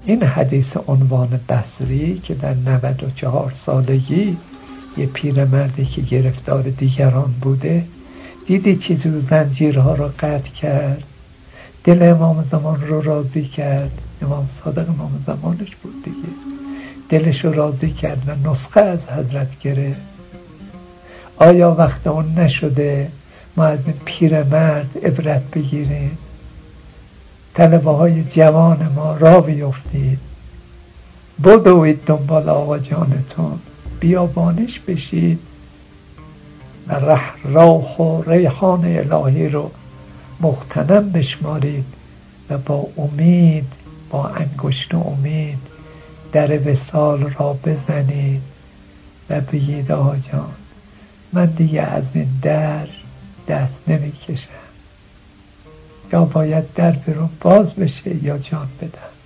این حدیث عنوان بصری که در 94 سالگی یه پیرمردی که گرفتار دیگران بوده، دیدی چجور زنجیرها رو قطع کرد، دل امام زمان رو راضی کرد. امام صادق امام زمانش بود دیگه، دلش رو راضی کرد و نسخه از حضرت گرفت. آیا وقت اون نشده ما از این پیرمرد عبرت بگیریم؟ طلبه های جوان ما را بیفتید، بدوید دنبال آقا جانتون، بیابانش بشید و راح و ریحان الهی رو مغتنم بشمارید و با امید، با انگشت امید در وصال را بزنید و بگید آقا جان من دیگه از این در دست نمی کشم، یا باید در برون باز بشه یا جان بدم.